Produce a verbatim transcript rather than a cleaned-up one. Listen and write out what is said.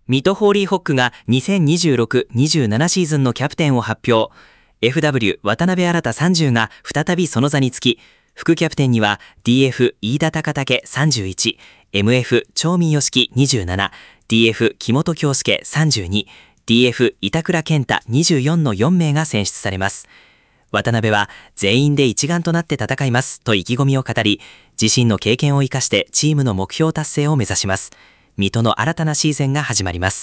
水戸ホーリーホックがにせんにじゅうろく にじゅうななシーズンのキャプテンを発表。 エフダブリュー 渡辺新さんじゅうが再びその座につき、副キャプテンには ディーエフ 飯田貴武さんじゅういち、 エムエフ 長見良樹にじゅうなな、 ディーエフ 木本京介さんじゅうに、 ディーエフ 板倉健太にじゅうよんのよん名が選出されます。渡辺は全員で一丸となって戦いますと意気込みを語り、自身の経験を生かしてチームの目標達成を目指します。水戸の新たなシーズンが始まります。